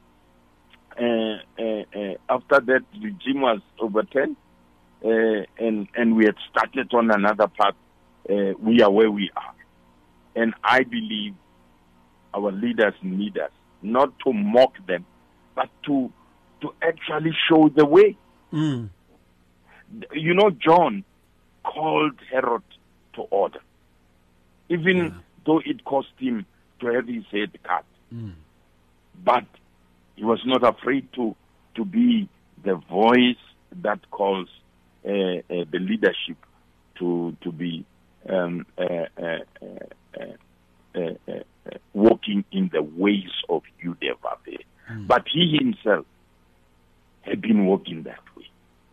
after that regime was overturned, and we had started on another path, we are where we are. And I believe our leaders need us, not to mock them, but to actually show the way. John called Herod to order, even though it cost him to have his head cut. But he was not afraid to be the voice that calls the leadership to be walking in the ways of Yudevave. But he himself had been walking that way.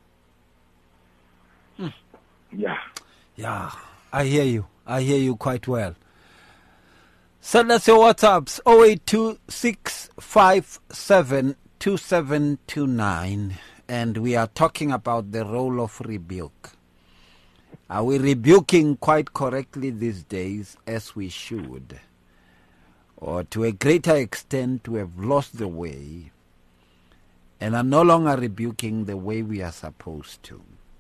Yeah, I hear you. I hear you quite well. Send us your WhatsApps 0826572729 and we are talking about the role of rebuke. Are we rebuking quite correctly these days as we should? Or to a greater extent we have lost the way and are no longer rebuking the way we are supposed to?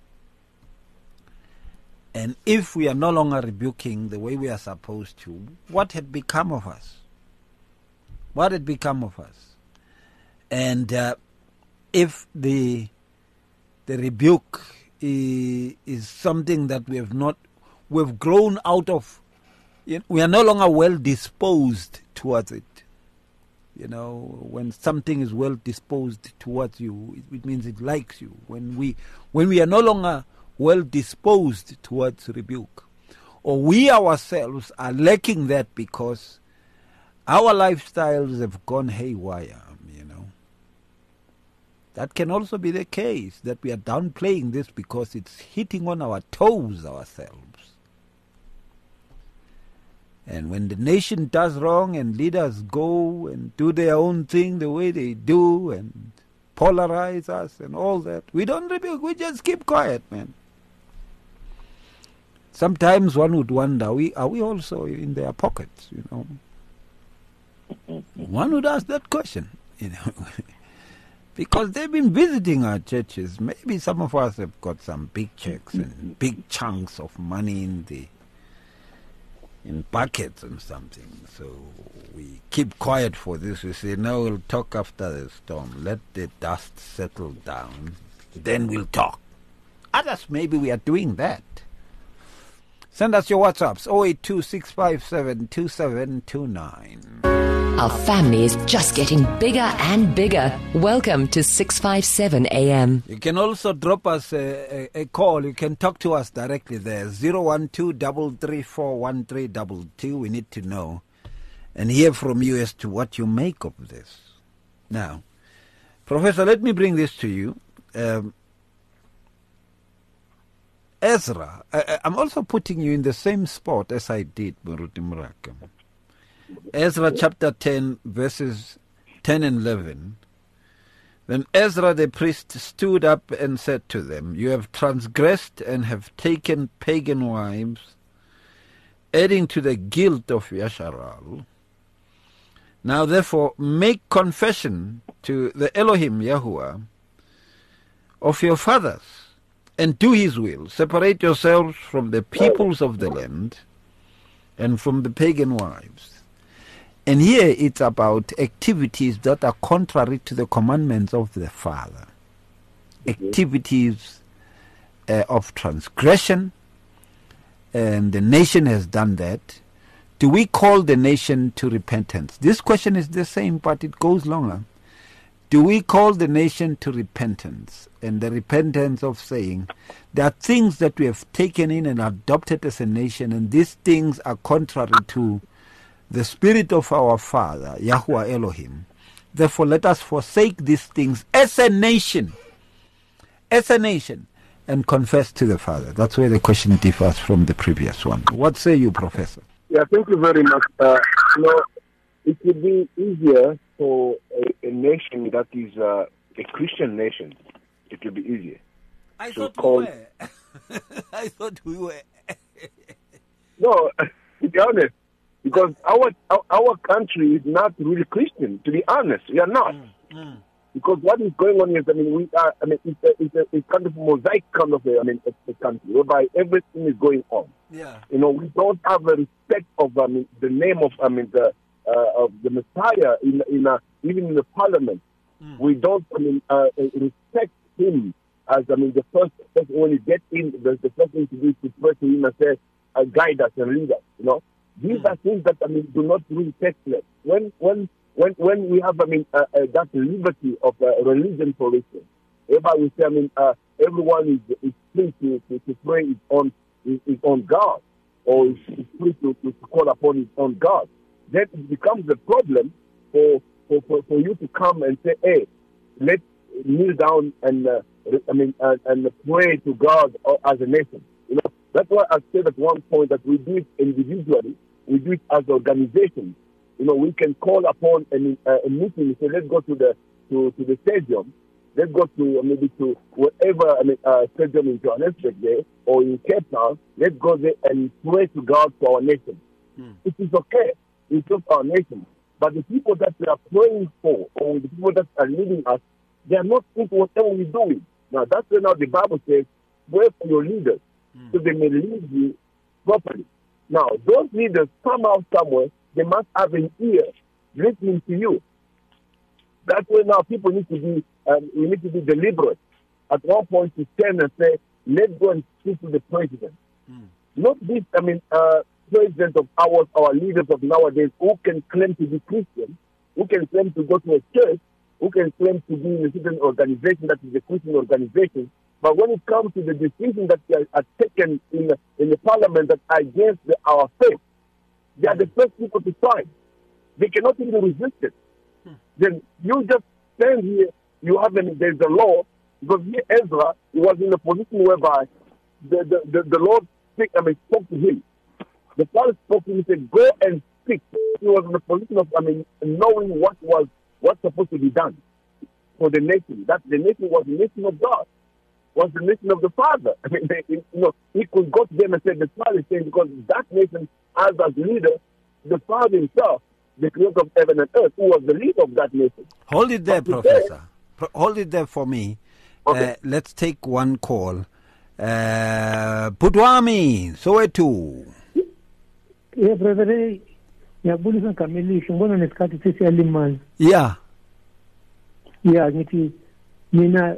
And if we are no longer rebuking the way we are supposed to, what had become of us? What had become of us? And if the rebuke is something that we've grown out of, we are no longer well disposed towards it. You know, when something is well disposed towards you, it means it likes you. When we are no longer well disposed towards rebuke, or we ourselves are lacking that because our lifestyles have gone haywire, that can also be the case, that we are downplaying this because it's hitting on our toes ourselves. And when the nation does wrong and leaders go and do their own thing the way they do and polarize us and all that, we don't rebuke, we just keep quiet, man. Sometimes one would wonder, are we also in their pockets, One would ask that question, because they've been visiting our churches. Maybe some of us have got some big checks and big chunks of money in buckets and something. So we keep quiet for this. We say, no, we'll talk after the storm. Let the dust settle down. Then we'll talk. Others, maybe we are doing that. Send us your WhatsApps, 082-657-2729. Our family is just getting bigger and bigger. Welcome to 657 AM. You can also drop us a call. You can talk to us directly there. 012-334-1322. We need to know and hear from you as to what you make of this. Now, Professor, let me bring this to you. Ezra, I'm also putting you in the same spot as I did, Muruti Muraka. Ezra chapter 10, verses 10 and 11. Then Ezra the priest stood up and said to them, you have transgressed and have taken pagan wives, adding to the guilt of Yasharal. Now therefore make confession to the Elohim Yahuwah of your fathers, and do his will. Separate yourselves from the peoples of the land and from the pagan wives. And here it's about activities that are contrary to the commandments of the Father. Activities of transgression, and the nation has done that. Do we call the nation to repentance? This question is the same, but it goes longer. Do we call the nation to repentance? And the repentance of saying, there are things that we have taken in and adopted as a nation, and these things are contrary to the spirit of our Father, Yahuwah Elohim. Therefore, let us forsake these things as a nation, and confess to the Father. That's where the question differs from the previous one. What say you, Professor? Yeah, thank you very much. It would be easier for a nation that is a Christian nation. It would be easier. I thought we were. I thought we were. No, to be honest, because our country is not really Christian. To be honest, we are not. Because what is going on is, we are. It's kind of a mosaic kind of a country whereby everything is going on. Yeah. We don't have a respect of the name of the Messiah even in the parliament. We don't respect him as the first person. When you get in, the first thing to do is to pray to him and say, guide us and lead us. These are things that do not really take place. When we have that liberty of religion, for instance, whereby we say everyone is free to pray his own God, or is free to call upon his own God, then it becomes a problem for you to come and say, hey, let's kneel down and pray to God as a nation. That's why I said at one point that we do it individually, we do it as organizations. We can call upon a meeting and say, let's go to the stadium let's go to maybe to wherever stadium in Johannesburg there or in Cape Town. Let's go there and pray to God for our nation. It is okay. It's just our nation. But the people that we are praying for, or the people that are leading us, they are not into whatever we're doing. Now, that's why now the Bible says, pray for your leaders, so they may lead you properly. Now, those leaders come out somewhere, they must have an ear listening to you. That's why now people need to be, we need to be deliberate. At one point to stand and say, let's go and speak to the president. Not this, president of ours, our leaders of nowadays, who can claim to be Christian, who can claim to go to a church, who can claim to be in a certain organization that is a Christian organization. But when it comes to the decisions that are taken in the parliament that are against our faith, they are the first people to fight. They cannot even resist it. Then you just stand here, there's a law, because here Ezra was in a position whereby the Lord spoke to him. The Father spoke to him and said, go and speak. He was in a position of knowing what's supposed to be done for the nation. That the nation was the nation of God, was the nation of the Father. He could go to them and say, the Father is saying, because that nation as leader, the Father himself, the creator of heaven and earth, who was the leader of that nation. Hold it there, Professor. Hold it there for me. Okay. Let's take one call. Putwami, Soweto. Yeah, brother. Ngiyabulisa Kamelihle, ngibona nesikhathi sesiyalimala. Yeah. Yeah, ngithi mina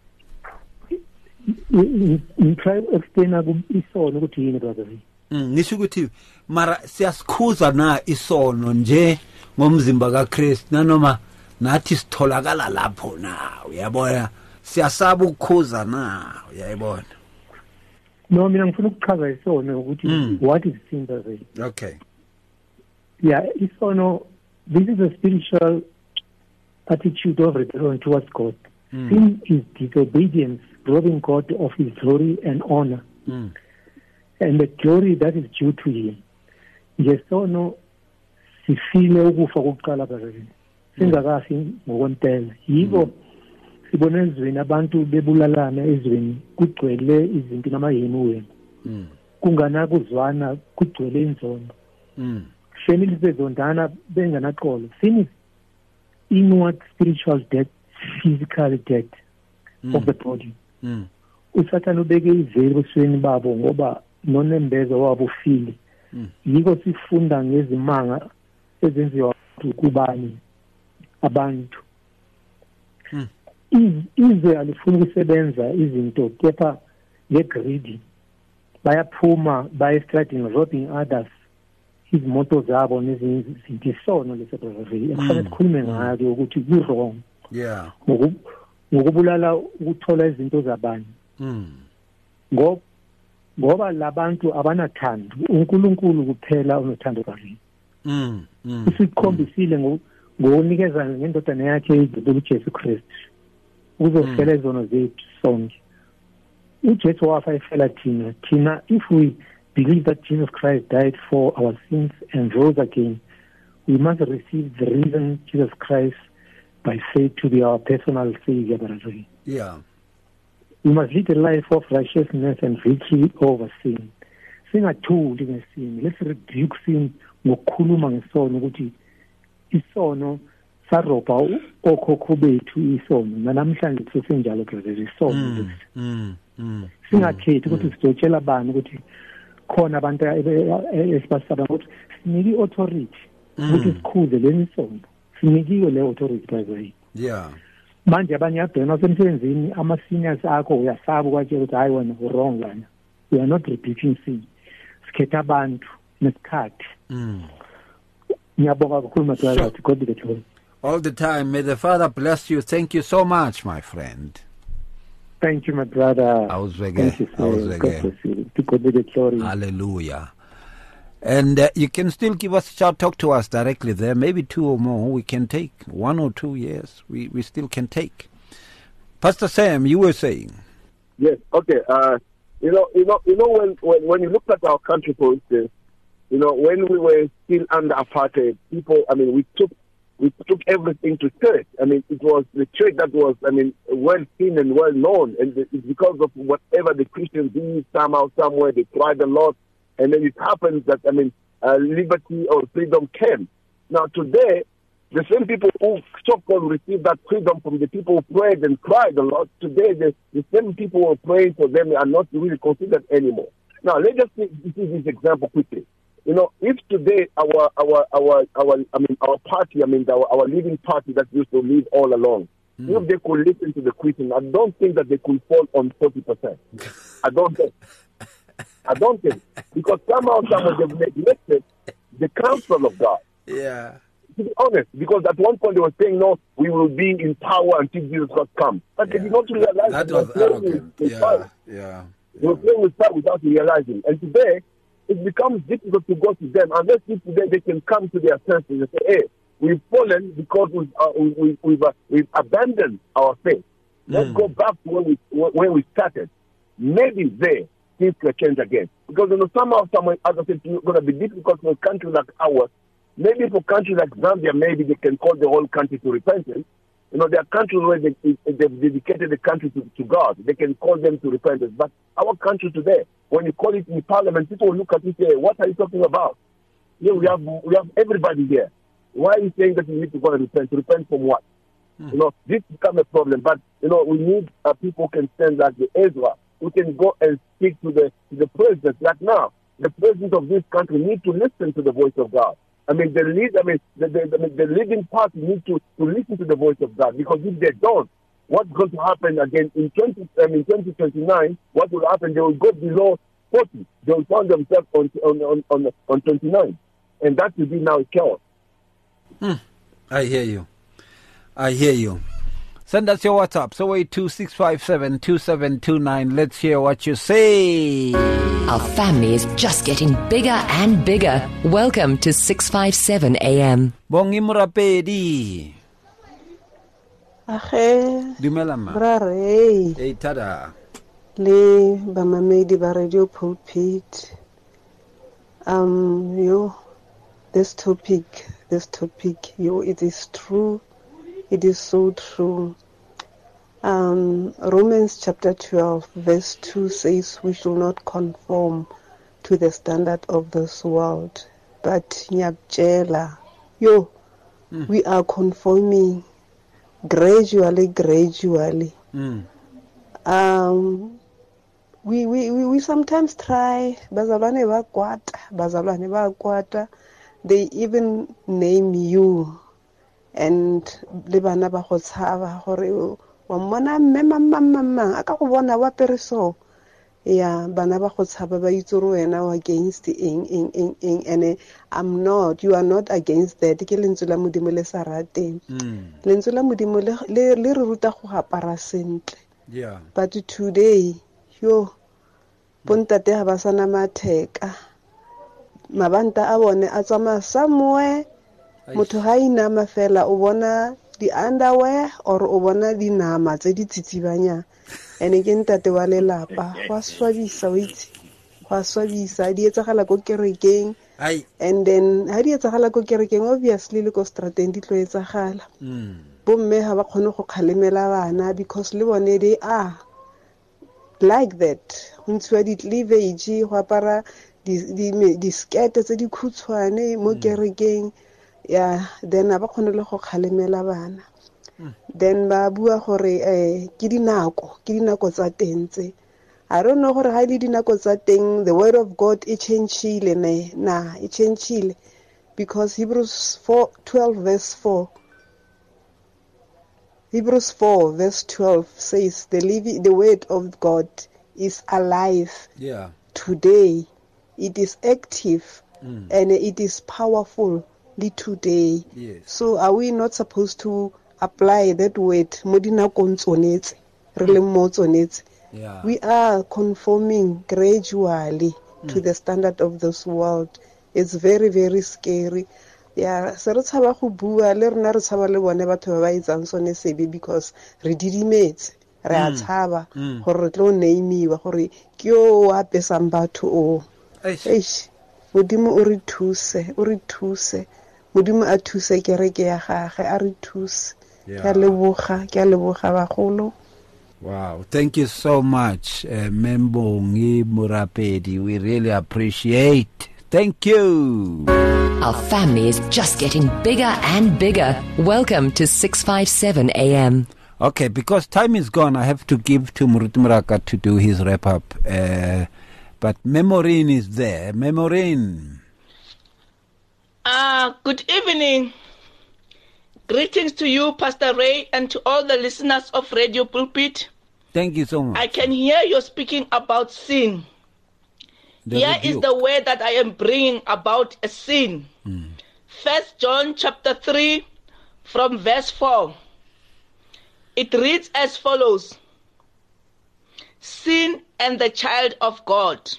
ngitry explain isono ukuthi yini brother. Ngisho ukuthi mara siyasikhuza na isono nje ngomzimba kaKristu nanoma nathi sitholakala lapho na uyabona siyasaba ukukhuza na uyayibona. No, mina ngifuna ukuchaza isono ukuthi what is sin brother. Okay. Yeah, isono, this is a spiritual attitude of rebellion towards God. Sin is disobedience, robbing God of his glory and honor. And the glory that is due to him. Ngesono sifile ukufa kokuqala bazali. Singakafi ngokwempela. Yiko sibona ezweni abantu bebulalana ezweni kugcwele izinto namahimu. Kungana kuzwana kugcwele inzono. Family bezondana benganaqolo. Sin is inward spiritual death, physical death of the body. Usathana ubeke iveli ebusweni babo ngoba nonembezo wabo ufile. Yiko sifunda ngezimanga ezenziwa kubani abantu. Izwe alifuna ukusebenza izinto kepha ngegreedy. Bayaphuma bayestradini robbing others. Izimoto zabo nezinto isono lesebrother. Kufanele sikhulume ngayo ukuthi ku wrong. Yeah. Ngokubulala ukuthola izinto zabani. Ngoba labantu abanathando, uNkulunkulu kuphela unothando kakhulu. Isikhombisile ngokunikeza ngendodana yakhe uJesu Kristu. Uzofela izono zethu sonke. uJesu wafa efela thina. If we believe that Jesus Christ died for our sins and rose again, we must receive the risen Jesus Christ by faith to be our personal Savior. Yeah. We must lead a life of righteousness and victory over sin. Singathuli ngesin. Let's rebuke sin ngokukhuluma ngesono ukuthi isono sarobha okhokho bethu isono. Namhlanje sisenjalo brother isono. Singakhethi ukuthi sizotshela abantu ukuthi khona abantu esibasaba ukuthi siniki authority ukuthi sikhuze lenisono. Sinikiwe le authority by the way. Yeah. Manje abanye abhena semsebenzini ama-seniors akho uyasaba ukwatshe ukuthi hayi wena wrong lana. We are not repeating sin. Sikhetha abantu nesikhathi. Ngiyabonga kakhulu madala. God be the glory. All the time. May the Father bless you. Thank you so much, my friend. Thank you, my brother. Thank you, God bless you. To God be the glory. Hallelujah. And you can still give us a shout, talk to us directly there. Maybe 2 or more we can take. 1 or 2, yes, we still can take. Pastor Sam, you were saying. Yes. Okay. When you look at our country, for instance, when we were still under apartheid, people. We took we took everything to church. I mean, it was the church that was, I mean, well seen and well known. And it's because of whatever the Christians did, somehow, somewhere, they tried a lot. And then it happens that, I mean, liberty or freedom came. Now, today, the same people who so-called received that freedom from the people who prayed and cried a lot, today the same people who are praying for them are not really considered anymore. Now, let's just see this example quickly. You know, if today our party, our leading party that used to lead all along, if they could listen to the Christian, I don't think that they could fall on 40%. I don't think. Because somehow they've neglected the counsel of God. Yeah. To be honest, because at one point they were saying, no, we will be in power until Jesus Christ comes. But they did not realize that was arrogant. Yeah. They were playing with fire without realizing. And today, it becomes difficult to go to them unless today they can come to their senses and say, hey, we've fallen because we've abandoned our faith. Let's go back to where we started. Maybe there things can change again. Because somehow, as I said, it's going to be difficult for a country like ours. Maybe for countries like Zambia, maybe they can call the whole country to repentance. There are countries where they've dedicated the country to God. They can call them to repentance. But our country today, when you call it in parliament, people look at you and say, what are you talking about? Yeah, we have everybody here. Why are you saying that you need to go and repent? Repent from what? This becomes a problem. But, we need people who can stand like the Ezra, who can go and speak to the president. Like now, the president of this country needs to listen to the voice of God. The leading party needs to listen to the voice of God, because if they don't, what's going to happen again in 2029? What will happen? They will go below 40. They will find themselves on 29, and that will be now chaos. I hear you. Send us your WhatsApp, 082-657-2729. Let's hear what you say. Our family is just getting bigger and bigger. Welcome to 657 AM. Bongi Murapedi. Dumela ma. Brare. Hey tada. Le bamamedi ba Radio Pulpit. This topic, it is true. It is so true. Romans chapter 12, verse 2 says, we shall not conform to the standard of this world, but nyabjela. We are conforming gradually. We sometimes try, bazalwane ba kwata, they even name you. And le bana ba go tshaba gore wa mona mme mama aka go bona wa pereso ya bana ba go tshaba ba itsoro wena wa against eng and you are not against that ke lentswe la modimo le sa rateng lentswe la modimo le re ruta go apara sentle but today bontate ha ba sana matheka mabanta a bone a tsama somewhere motho ha inama fela o bona di underwear or o bona dinama tse di tsitsibanya ene ke ntate wa lelapa wa swabisa di etsagala go kerekeng and then ha di etsagala go kerekeng obviously le go strateng di tlo etsagala bomme ha ba khone go khalemela bana because le bone they are like that ntswa di cleavage go apara di skirt tse di khutshwane mo kerekeng. Then ba khone le go khalemela bana. Then ba bua gore ke dinako tsa tentse. I don't know gore ha ile dinako tsa teng the word of God e changile e changile because Hebrews 4 verse 12 says the word of God is alive. Today it is active and it is powerful. Today. So are we not supposed to apply that word? We are conforming gradually to the standard of this world. It's very, very scary. Se re tshaba go bua le rena re tshaba le bone batho ba ba itsang sone sebe because re didimetse re a tshaba gore re tlo name-iwa gore ke yo a pesang batho o. Modimo o re thuse modimo a thuse kereke ya gage a re thuse Yeah. ke a leboga bagolo. Wow, thank you so much, Membongi Murapedi. We really appreciate. Thank you. Our family is just getting bigger and bigger. Welcome to 657 AM. Okay, because time is gone, I have to give to Muruti Muraka to do his wrap-up. But Memorine is there. Memorine. Good evening. Greetings to you, Pastor Ray, and to all the listeners of Radio Pulpit. Thank you so much. I can hear you speaking about sin. Here is the word that I am bringing about a sin. 1 John chapter 3 from verse 4. It reads as follows. Sin and the child of God.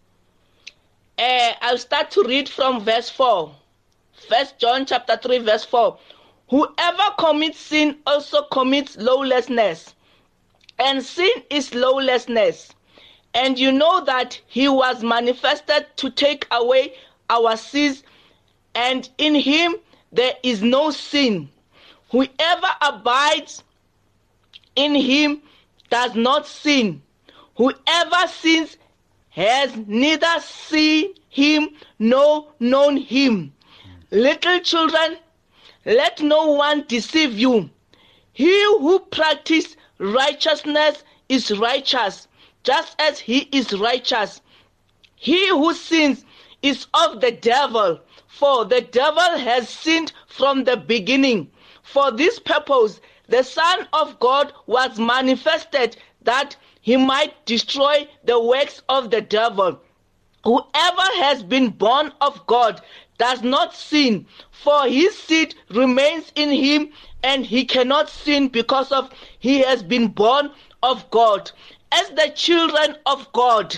I'll start to read from verse 4. 1 John chapter 3 verse 4. Whoever commits sin also commits lawlessness, and sin is lawlessness. And you know that he was manifested to take away our sins, and in him there is no sin. Whoever abides in him does not sin. Whoever sins has neither seen him nor known him. Little children, let no one deceive you. He who practices righteousness is righteous, just as he is righteous. He who sins is of the devil, for the devil has sinned from the beginning. For this purpose, the Son of God was manifested, that he might destroy the works of the devil. Whoever has been born of God does not sin, for his seed remains in him, and he cannot sin because of he has been born of God. As the children of God,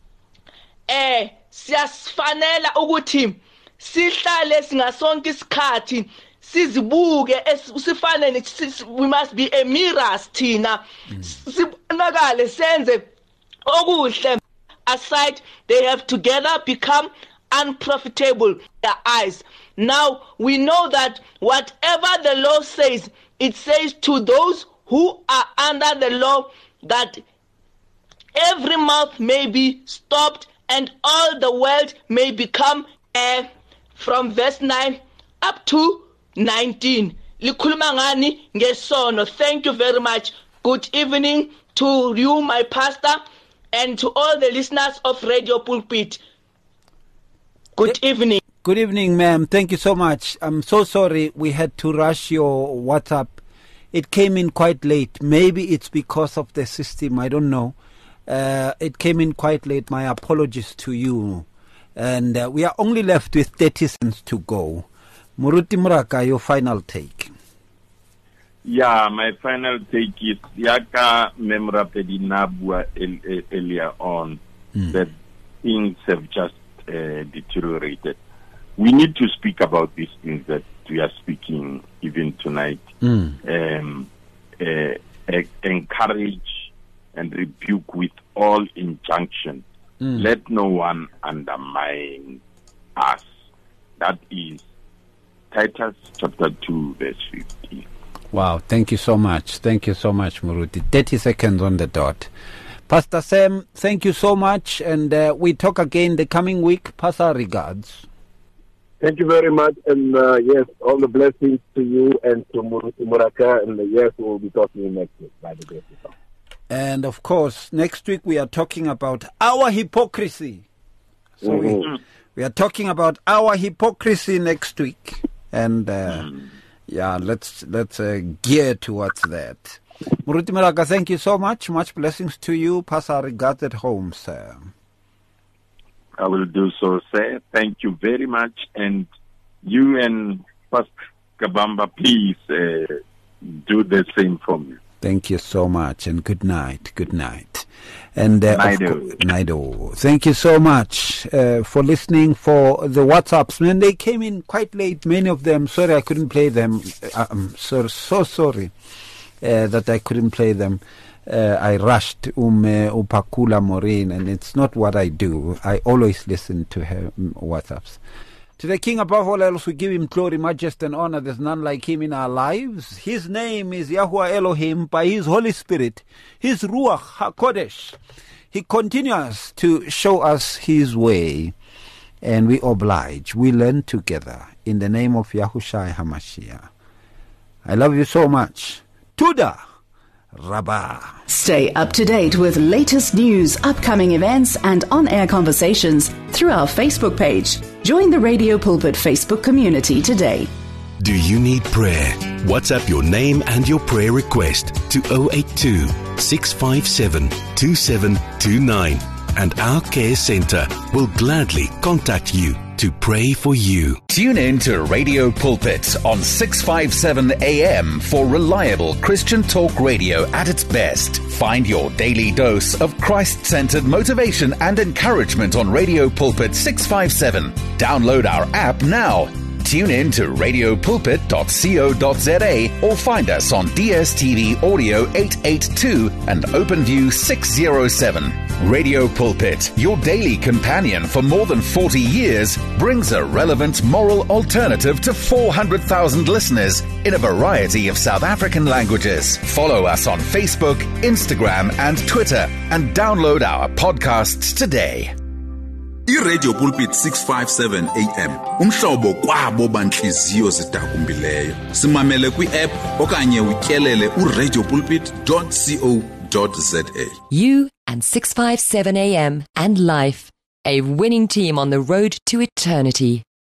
siyasifanela ukuthi sihlale singasonke isikhathi sizibuke sifane we must be a mirrors thina sibonakale senze okuhle. Aside they have together become unprofitable their eyes. Now we know that whatever the law says, it says to those who are under the law that every mouth may be stopped and all the world may become from verse 9 up to 19. Likhuluma ngani ngesono. Thank you very much. Good evening to you, my pastor, and to all the listeners of Radio Pulpit. Good evening. Good evening, ma'am. Thank you so much. I'm so sorry we had to rush your WhatsApp. It came in quite late. Maybe it's because of the system. I don't know. It came in quite late. My apologies to you. And we are only left with 30 seconds to go. Muruti Muraka, your final take. Yeah, my final take is Yaka Memrapedi Nabua earlier on that things have just deteriorated. We need to speak about these things that we are speaking even tonight. Encourage and rebuke with all injunction. Let no one undermine us. That is Titus chapter 2 verse 15. Wow, thank you so much. Thank you so much, Muruti. 30 seconds on the dot. Pastor Sam, thank you so much, and we talk again the coming week. Pastor, regards. Thank you very much, and yes, all the blessings to you and to Muraka, and yes, we'll be talking next week by the grace of God. And of course, next week we are talking about our hypocrisy. So we are talking about our hypocrisy next week, and yeah, let's gear towards that. Muruti Muraka, thank you so much. Much blessings to you. Pass our regards at home, sir. I will do so, sir. Thank you very much. And you and Pastor Kabamba, please do the same for me. Thank you so much, and good night. Good night. And Naido. Thank you so much for listening for the WhatsApps. Man, they came in quite late, many of them. Sorry I couldn't play them. I'm so sorry that I couldn't play them. I rushed Upakula Maureen, and it's not what I do. I always listen to her WhatsApps. To the King above all else, we give him glory, majesty, and honor. There's none like him in our lives. His name is Yahuwah Elohim. By his Holy Spirit, his Ruach HaKodesh, he continues to show us his way. And we oblige. We learn together. In the name of Yahushua HaMashiach. I love you so much. Tuda Rabbah. Stay up to date with latest news, upcoming events, and on-air conversations through our Facebook page. Join the Radio Pulpit Facebook community today. Do you need prayer? WhatsApp your name and your prayer request to 082 657 2729 and our care center will gladly contact you to pray for you. Tune in to Radio Pulpit on 657 AM for reliable Christian talk radio at its best. Find your daily dose of Christ-centered motivation and encouragement on Radio Pulpit 657. Download our app now. Tune in to radiopulpit.co.za or find us on DSTV Audio 882 and OpenView 607. Radio Pulpit, your daily companion for more than 40 years, brings a relevant moral alternative to 400,000 listeners in a variety of South African languages. Follow us on Facebook, Instagram, and Twitter, and download our podcasts today. iRadio Pulpit 657 AM umhlobo kwabo banhliziyo zidakumbileyo simamele kwi-app okanye utyelele uradiopulpit.co.za. You and 657 AM and life, a winning team on the road to eternity.